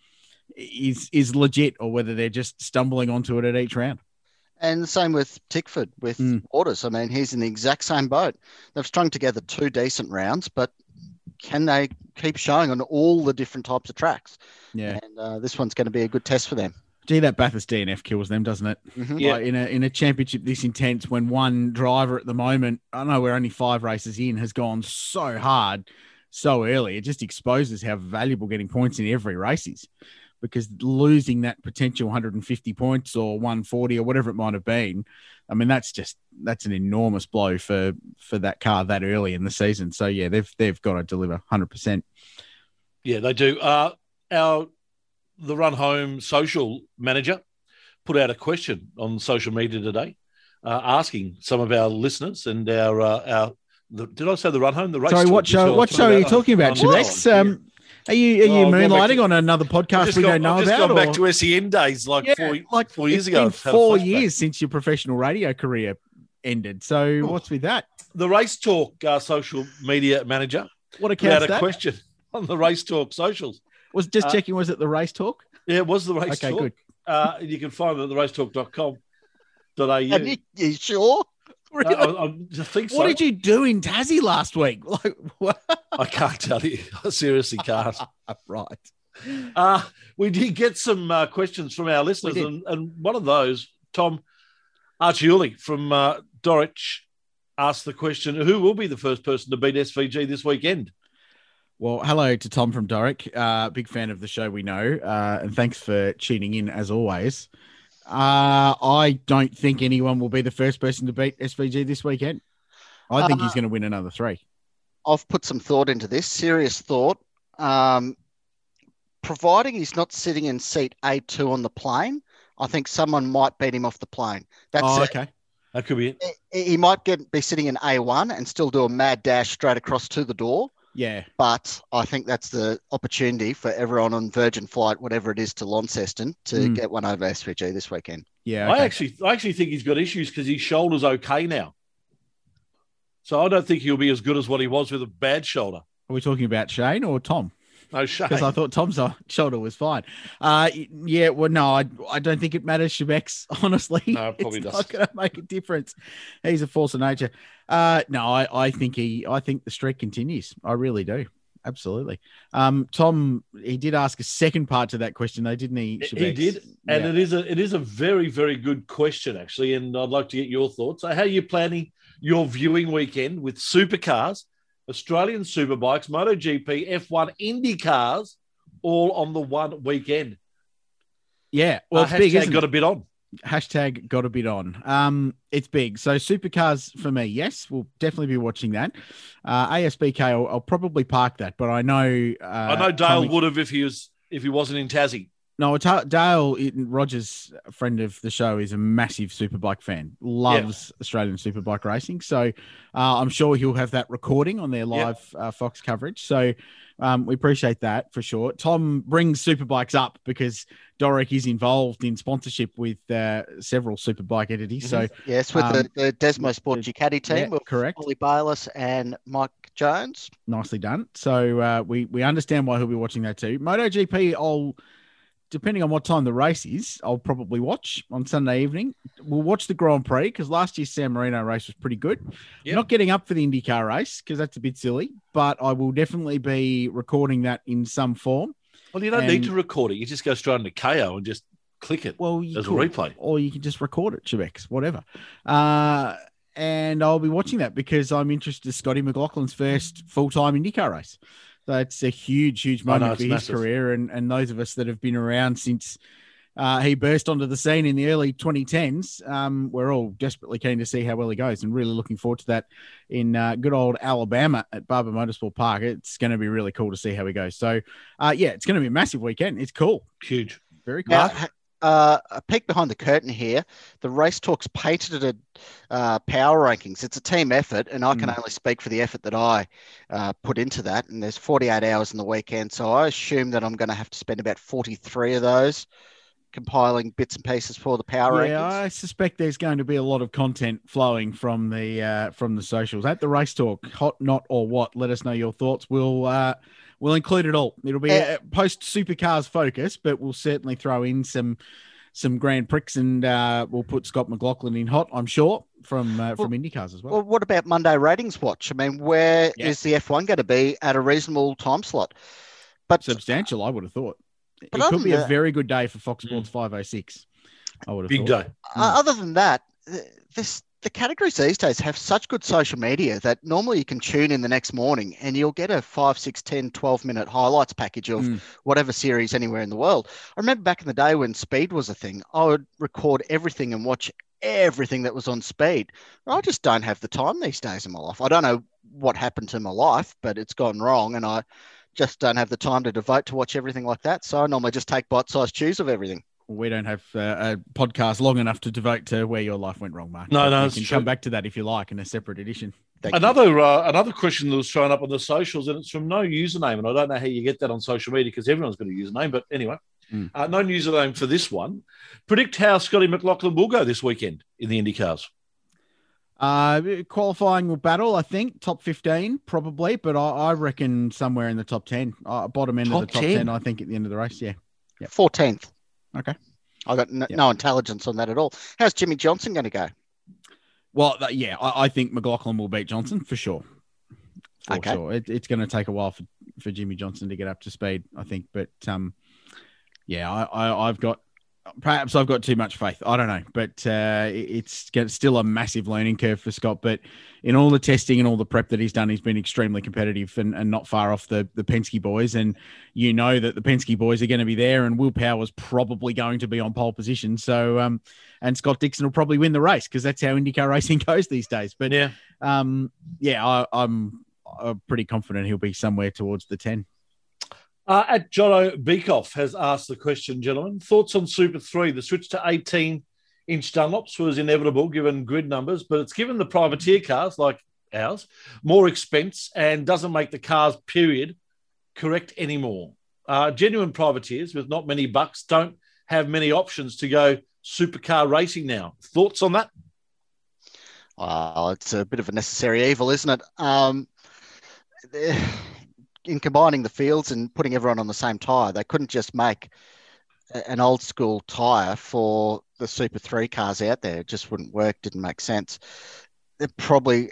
is is legit, or whether they're just stumbling onto it at each round. And the same with Tickford, with Mm. Waters. I mean, he's in the exact same boat. They've strung together two decent rounds, but can they keep showing on all the different types of tracks? Yeah. And uh, this one's going to be a good test for them. Gee, that Bathurst D N F kills them, doesn't it? Mhm. Yeah. Like in a in a championship this intense, when one driver at the moment, I know we're only five races in, has gone so hard so early, it just exposes how valuable getting points in every race is. Because losing that potential one hundred fifty points or one forty or whatever it might have been, I mean, that's just that's an enormous blow for for that car that early in the season. So yeah, they've they've got to deliver one hundred percent. Yeah, they do. Uh, our the Run Home social manager put out a question on social media today, uh, asking some of our listeners and our uh, our. The, did I say the Run Home? The race. Sorry, talk what is show? what What I'm show are you about. talking about, Oh, Shebex? yeah. Um, are you are you Oh, I've gone back moonlighting to- on another I've podcast just we gone, don't know I've just about? gone back or- to S E N days like Yeah, four, like four years it's ago. been I've had a four flashback. years since your professional radio career ended. So what's with that? The Race Talk uh, social media manager What put account's out a that? question on the Race Talk socials. Was just Uh, checking. Was it the race talk? Yeah, it was the Race Okay, Talk. good. Uh, and you can find it at the racetalk dot com dot a u. And you, you sure? Uh, I, I just think so. What did you do in Tassie last week? Like what? I can't tell you. I seriously can't. Right. Uh, we did get some uh, questions from our listeners, We did. and, and one of those, Tom Archiuli from uh, Dorich, asked the question, who will be the first person to beat S V G this weekend? Well, hello to Tom from Doric. Uh, big fan of the show, we know. Uh, and thanks for tuning in as always. Uh, I don't think anyone will be the first person to beat S V G this weekend. I think Uh, he's going to win another three. I've put some thought into this, serious thought. Um, providing he's not sitting in seat A two on the plane, I think someone might beat him off the plane. That's Oh, it. okay. That could be it. He he might get be sitting in A one and still do a mad dash straight across to the door. Yeah. But I think that's the opportunity for everyone on Virgin Flight, whatever it is, to Launceston to Mm. get one over S V G this weekend. Yeah. I Okay. actually, I actually think he's got issues because his shoulder's okay now. So I don't think he'll be as good as what he was with a bad shoulder. Are we talking about Shane or Tom? No shame. Because I thought Tom's uh, shoulder was fine. Uh, yeah, well, no, I, I don't think it matters, Shebex, honestly. No, it probably it's doesn't. not going to make a difference. He's a force of nature. Uh, no, I, I think he, I think the streak continues. I really do. Absolutely. Um, Tom, he did ask a second part to that question, though, didn't he? He Shebex? did, and Yeah. it is a it is a very very good question actually, and I'd like to get your thoughts. So, how are you planning your viewing weekend with supercars, Australian superbikes, MotoGP, F one, Indy cars, all on the one weekend? Yeah, well, Uh, it's big, hashtag isn't got it? a bit on. Hashtag got a bit on. Um, it's big. So supercars for me, yes, we'll definitely be watching that. Uh, A S B K, I'll, I'll probably park that, but I know. Uh, I know Dale Tommy- would have if he was if he wasn't in Tassie. No, Ta- Dale Rogers, a friend of the show, is a massive superbike fan. Loves Australian superbike racing. So uh, I'm sure he'll have that recording on their live uh, Fox coverage. So um, we appreciate that for sure. Tom brings superbikes up because Doric is involved in sponsorship with uh, several superbike entities. So Yes, with Um, the, the Desmo Sport the- Ducati team yeah, with correct. Ollie Bayliss and Mike Jones. Nicely done. So uh, we we understand why he'll be watching that too. MotoGP, I'll depending on what time the race is, I'll probably watch on Sunday evening. We'll watch the Grand Prix because last year's San Marino race was pretty good. Yep. Not getting up for the IndyCar race because that's a bit silly, but I will definitely be recording that in some form. Well, you don't And- need to record it. You just go straight into K O and just click it Well, you as a could, replay. or you can just record it, Chebex, whatever. Uh, and I'll be watching that because I'm interested in Scotty McLaughlin's first full-time IndyCar race. That's a huge, huge I know, moment it's for his massive. career, and, and those of us that have been around since uh, he burst onto the scene in the early twenty tens, um, we're all desperately keen to see how well he goes, and really looking forward to that in uh, good old Alabama at Barber Motorsport Park. It's going to be really cool to see how he goes. So, uh, yeah, it's going to be a massive weekend. It's cool, Huge. very cool. Now, ha- uh, a peek behind the curtain here. The Race Talks patented uh, power rankings. It's a team effort, and I can Mm. only speak for the effort that I uh, put into that. And there's forty-eight hours in the weekend, so I assume that I'm going to have to spend about forty-three of those compiling bits and pieces for the power Yeah, rankings. I suspect there's going to be a lot of content flowing from the uh, from the socials at the Race Talk. Hot, not, or what? Let us know your thoughts. We'll uh, we'll include it all. It'll be Uh, a post supercars focus, but we'll certainly throw in some some Grand Prix, and uh, we'll put Scott McLaughlin in hot, I'm sure, from uh, from Well- IndyCars as well. Well, what about Monday Ratings Watch? I mean, where is Yeah. the F one going to be at a reasonable time slot? But Substantial, I would have thought. But it other could be than a that- very good day for Fox Sports five oh six. I would have Big thought. day. uh, other than that, th- this the categories these days have such good social media that normally you can tune in the next morning and you'll get a five, six, ten, twelve minute highlights package of Mm. whatever series anywhere in the world. I remember back in the day when speed was a thing, I would record everything and watch everything that was on speed. I just don't have the time these days in my life. I don't know what happened to my life, but it's gone wrong and I just don't have the time to devote to watch everything like that. So I normally just take bite-sized chews of everything. We don't have uh, a podcast long enough to devote to where your life went wrong, Mark. No, But no, we it's can true. come back to that if you like in a separate edition. Thank you. Another uh, another question that was thrown up on the socials, and it's from no username, and I don't know how you get that on social media because everyone's got a username. But anyway, Mm. uh, no username for this one. Predict how Scotty McLaughlin will go this weekend in the IndyCars. Uh, qualifying will battle, I think, top fifteen probably, but I, I reckon somewhere in the top ten, uh, bottom end Top of the top ten? ten, I think, at the end of the race. Yeah. Yep. fourteenth. Okay. I got no, Yep. no intelligence on that at all. How's Jimmy Johnson going to go? Well, th- yeah, I, I think McLaughlin will beat Johnson for sure. For Okay. sure. It, it's going to take a while for, for Jimmy Johnson to get up to speed, I think. But um, yeah, I, I, I've got perhaps I've got too much faith. I don't know, but uh, it- it's get- still a massive learning curve for Scott. But in all the testing and all the prep that he's done, he's been extremely competitive and, and not far off the, the Penske boys. And you know that the Penske boys are going to be there, and Will Power's probably going to be on pole position. So, um, and Scott Dixon will probably win the race because that's how IndyCar racing goes these days. But Yeah. um, yeah, I, I'm, I'm pretty confident he'll be somewhere towards the ten. Uh, at Jono Beekoff has asked the question, gentlemen. Thoughts on Super three? The switch to eighteen-inch Dunlops was inevitable given grid numbers, but it's given the privateer cars like ours more expense and doesn't make the cars, period, correct anymore. Uh, genuine privateers with not many bucks don't have many options to go supercar racing now. Thoughts on that? Well, it's a bit of a necessary evil, isn't it? Um, in combining the fields and putting everyone on the same tyre, they couldn't just make a- an old school tyre for the Super three cars out there. It just wouldn't work, didn't make sense. They're probably,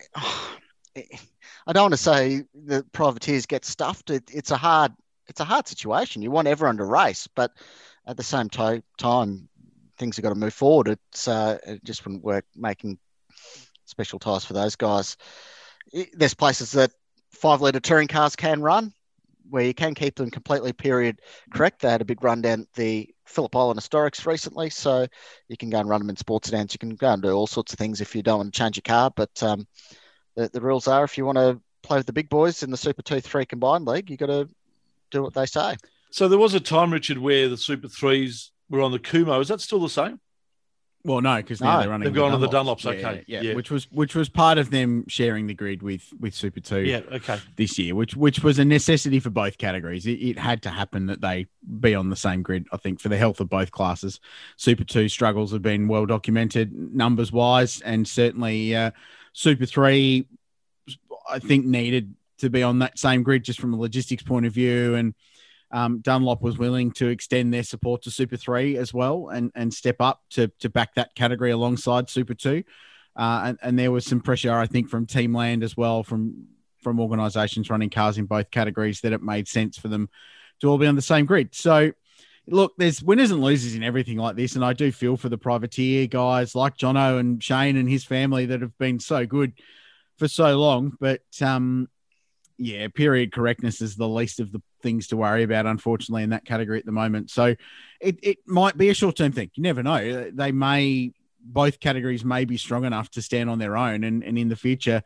I don't want to say the privateers get stuffed. It, it's a hard, it's a hard situation. You want everyone to race, but at the same ti- time, things have got to move forward. It's uh, it just wouldn't work making special tyres for those guys. I- There's places that five litre touring cars can run where you can keep them completely period correct. They had a big run down at the Phillip Island Historics recently, so you can go and run them in sports sedans. You can go and do all sorts of things if you don't want to change your car, but um, the, the rules are if you want to play with the big boys in the Super two three combined league, you got to do what they say. So there was a time, Richard, where the Super threes were on the Kumo. Is that still the same? Well, no, because now No, they're running. they've the gone to the Dunlops. Dunlops, okay, yeah, yeah. which was which was part of them sharing the grid with with Super Two. Yeah, okay. This year, which which was a necessity for both categories. It, it had to happen that they be on the same grid. I think for the health of both classes, Super Two struggles have been well documented numbers wise, and certainly uh, Super Three, I think, needed to be on that same grid just from a logistics point of view. And Um, Dunlop was willing to extend their support to Super three as well and, and step up to, to back that category alongside Super two. Uh, and, and there was some pressure, I think, from Team Land as well, from, from organisations running cars in both categories, that it made sense for them to all be on the same grid. So, look, there's winners and losers in everything like this, and I do feel for the privateer guys like Jono and Shane and his family that have been so good for so long. But, um, yeah, period correctness is the least of the things to worry about, unfortunately, in that category at the moment. So it, it might be a short-term thing. You never know. They may, both categories may be strong enough to stand on their own. And, and in the future,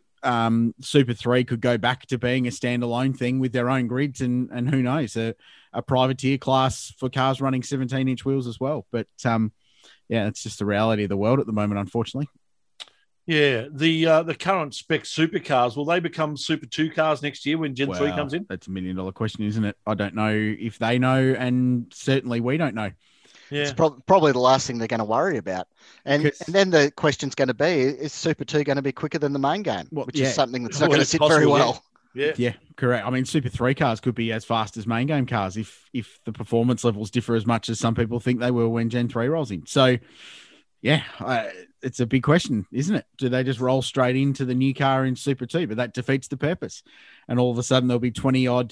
um, Super three could go back to being a standalone thing with their own grids. And, and who knows, a, a privateer class for cars running seventeen inch wheels as well. But um, yeah, it's just the reality of the world at the moment, unfortunately. Yeah, the uh, the current spec supercars, will they become Super two cars next year when Gen well, three comes in? That's a million dollar question, isn't it? I don't know if they know, and certainly we don't know. Yeah. It's pro- probably the last thing they're going to worry about. And, and then the question's going to be, is Super two going to be quicker than the main game? Well, which yeah. is something that's Well, not going to it's sit possible, very yeah. well. Yeah. Yeah, correct. I mean, Super three cars could be as fast as main game cars if if the performance levels differ as much as some people think they will when Gen three rolls in. So, yeah, uh, it's a big question, isn't it? Do they just roll straight into the new car in Super two? But that defeats the purpose. And all of a sudden there'll be twenty-odd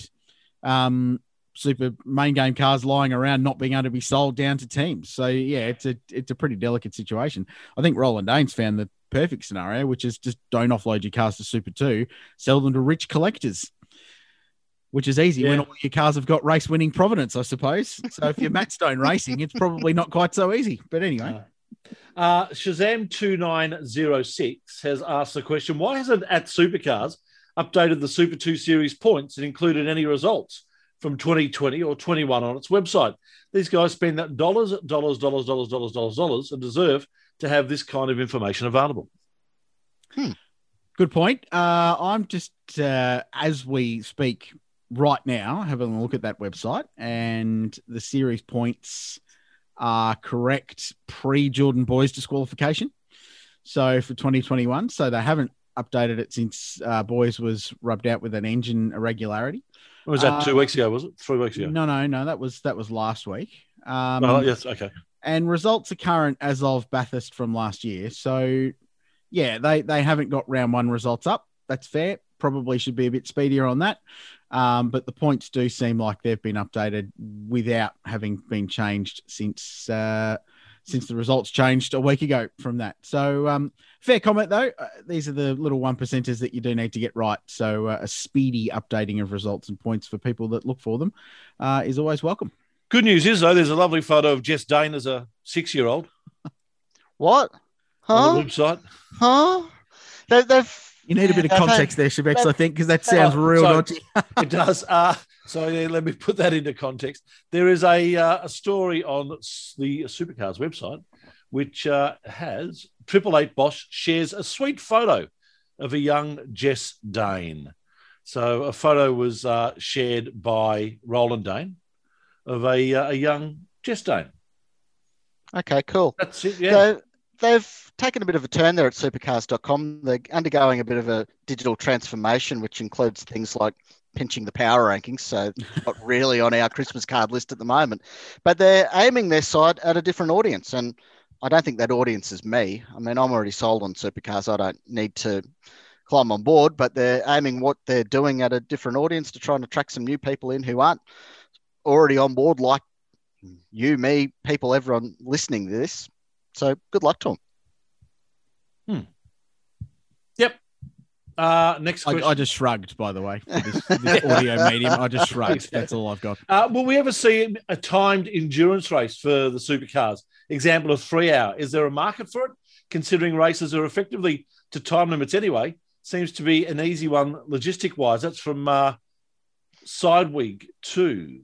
um, Super main game cars lying around not being able to be sold down to teams. So, yeah, it's a it's a pretty delicate situation. I think Roland Danes found the perfect scenario, which is just don't offload your cars to Super two, sell them to rich collectors, which is easy Yeah. when all your cars have got race winning provenance, I suppose. So if you're Matt Stone Racing, it's probably not quite so easy. But anyway. Uh, Shazam two nine zero six has asked the question, why hasn't At Supercars updated the Super two Series points and included any results from twenty twenty or twenty-one on its website? These guys spend that dollars, dollars, dollars, dollars, dollars, dollars, dollars, and deserve to have this kind of information available. Hmm. Good point. Uh, I'm just, uh, as we speak right now, having a look at that website, and the series points are correct pre-Jordan Boys disqualification. So for twenty twenty-one, so they haven't updated it since uh, Boys was rubbed out with an engine irregularity. Was that Uh, two weeks ago, was it? Three weeks ago? No, no, no, that was that was last week. Um, Oh, yes, okay. And results are current as of Bathurst from last year. So, yeah, they, they haven't got round one results up. That's fair. Probably should be a bit speedier on that. Um, but the points do seem like they've been updated without having been changed since uh, since the results changed a week ago from that. So, um, fair comment, though. Uh, these are the little one percenters that you do need to get right. So uh, a speedy updating of results and points for people that look for them uh, is always welcome. Good news is, though, there's a lovely photo of Jess Dane as a six-year-old What? on Huh? the website. Huh? They, they've. You need a bit of they've had- context there, Shebex, I think, because that sounds Oh, real so- dodgy. It does. Uh, so yeah, let me put that into context. There is a, uh, a story on s- the Supercars website, which uh, has Triple Eight Bosch shares a sweet photo of a young Jess Dane. So a photo was uh, shared by Roland Dane of a, uh, a young Jess Dane. Okay, cool. That's it, yeah. So they've taken a bit of a turn there at supercars dot com. They're undergoing a bit of a digital transformation, which includes things like pinching the power rankings. So not really on our Christmas card list at the moment, but they're aiming their site at a different audience. And I don't think that audience is me. I mean, I'm already sold on supercars. I don't need to climb on board, but they're aiming what they're doing at a different audience to try and attract some new people in who aren't already on board, like you, me, people, everyone listening to this. So good luck to them. Yep. Uh, next I, question. I just shrugged, by the way, for this, for this audio medium. I just shrugged. Exactly. That's all I've got. Uh, will we ever see a timed endurance race for the supercars? Example of three hour. Is there a market for it? Considering races are effectively to time limits anyway, seems to be an easy one logistic wise. That's from uh, Sidewig two.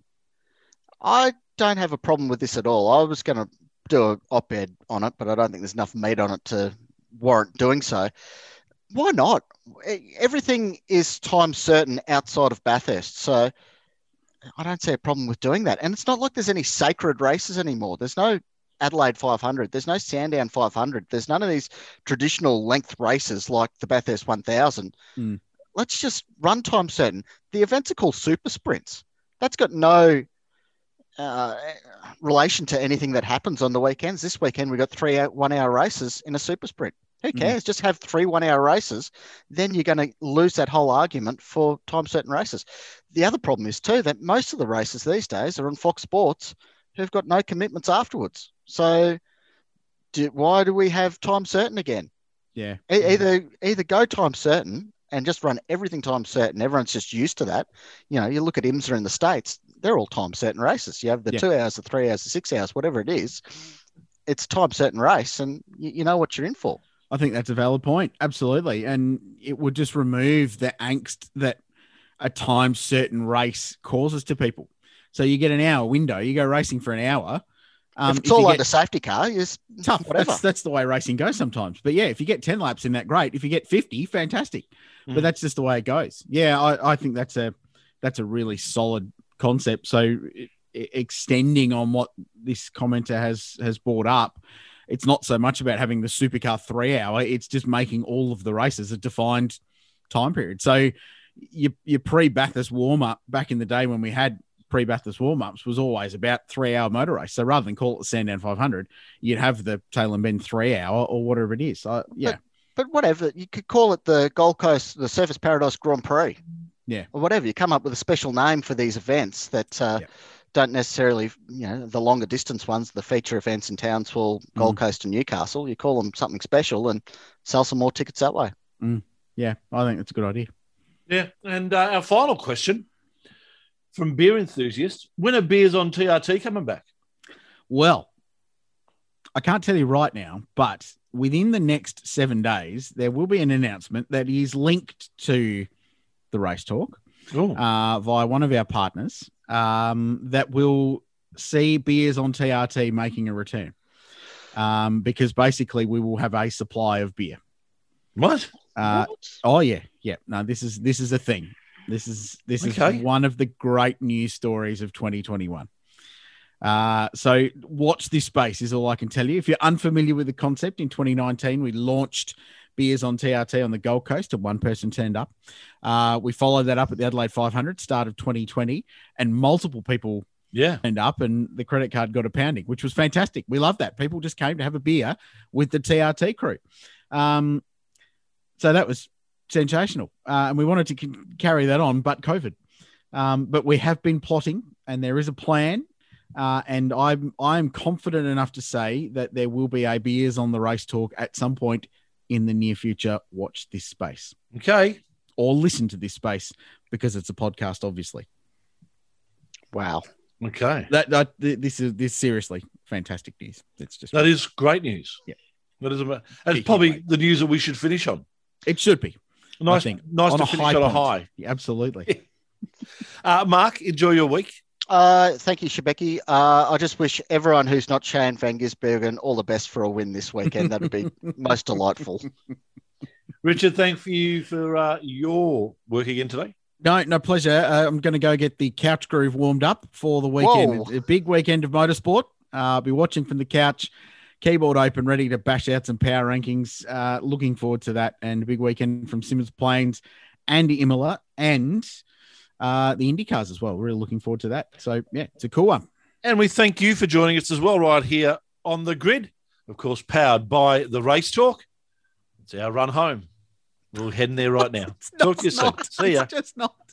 I don't have a problem with this at all. I was going to do an op-ed on it, but I don't think there's enough meat on it to warrant doing so. Why not? Everything is time certain outside of Bathurst, so I don't see a problem with doing that. And it's not like there's any sacred races anymore. There's no Adelaide five hundred. There's no Sandown five hundred. There's none of these traditional length races like the Bathurst one thousand. Mm. Let's just run time certain. The events are called super sprints. That's got no uh, relation to anything that happens on the weekends. This weekend, we got three one-hour races in a super sprint. Who cares? Mm. Just have three one-hour races. Then you're going to lose that whole argument for time-certain races. The other problem is, too, that most of the races these days are on Fox Sports who've got no commitments afterwards. So do, why do we have time certain again? Yeah. E- either either go time certain and just run everything time certain. Everyone's just used to that. You know, you look at IMSA in the States, they're all time certain races. You have the yeah. two hours, the three hours, the six hours, whatever it is. It's time certain race and you, you know what you're in for. I think that's a valid point. Absolutely. And it would just remove the angst that a time certain race causes to people. So you get an hour window. You go racing for an hour. Um, if it's if all you under get, safety car, it's tough. whatever. That's, that's the way racing goes sometimes. But yeah, if you get ten laps in that, great. If you get fifty, fantastic. Mm. But that's just the way it goes. Yeah, I, I think that's a that's a really solid concept. So it, it, extending on what this commenter has has brought up, it's not so much about having the supercar three hour. It's just making all of the races a defined time period. So your, your pre-Bathurst warm-up back in the day when we had pre-Bathurst warm-ups was always about three-hour motor race. So rather than call it the Sandown five hundred, you'd have the Tail and Bend three-hour or whatever it is. So, yeah. But, but whatever. You could call it the Gold Coast, the Surfers Paradise Grand Prix. Yeah. Or whatever. You come up with a special name for these events that uh, yeah. don't necessarily, you know, the longer distance ones, the feature events in Townsville, Gold mm. Coast and Newcastle. You call them something special and sell some more tickets that way. Mm. Yeah, I think that's a good idea. Yeah, and uh, our final question from Beer Enthusiast, when are beers on T R T coming back? Well, I can't tell you right now, but within the next seven days, there will be an announcement that is linked to the Race Talk uh, via one of our partners um, that will see beers on T R T making a return um, because basically we will have a supply of beer. What? Uh, oh yeah, yeah. No, this is this is a thing. This is this okay. is one of the great news stories of twenty twenty-one. Uh, so watch this space is all I can tell you. If you're unfamiliar with the concept, in twenty nineteen we launched beers on T R T on the Gold Coast, and one person turned up. Uh, we followed that up at the Adelaide five hundred, start of twenty twenty, and multiple people yeah turned up, and the credit card got a pounding, which was fantastic. We love that. People just came to have a beer with the T R T crew. Um, So that was sensational. Uh, and we wanted to c- carry that on, but COVID. Um, but we have been plotting and there is a plan. Uh, and I'm, I'm confident enough to say that there will be a beers on the Race Talk at some point in the near future. Watch this space. Okay. Or listen to this space because it's a podcast, obviously. Wow. Okay. That, that This is this seriously fantastic news. It's just That is great news. Yeah. That is about, that's probably the news that we should finish on. It should be. Nice, I think. nice on to a finish high on a point. high. Yeah, absolutely. uh, Mark, enjoy your week. Uh, thank you, Shebeki. Uh, I just wish everyone who's not Shane van Gisbergen all the best for a win this weekend. That would be most delightful. Richard, thank you for uh, your work again today. No, no pleasure. Uh, I'm going to go get the couch groove warmed up for the weekend. Whoa. A big weekend of motorsport. Uh, I'll be watching from the couch. Keyboard open, ready to bash out some power rankings. Uh, looking forward to that. And a big weekend from Simmons Plains and Imola and uh, the IndyCars as well. Really looking forward to that. So, yeah, it's a cool one. And we thank you for joining us as well right here on The Grid. Of course, powered by the Race Talk. It's our run home. We're heading there right now. Talk to you soon. See ya. It's just not.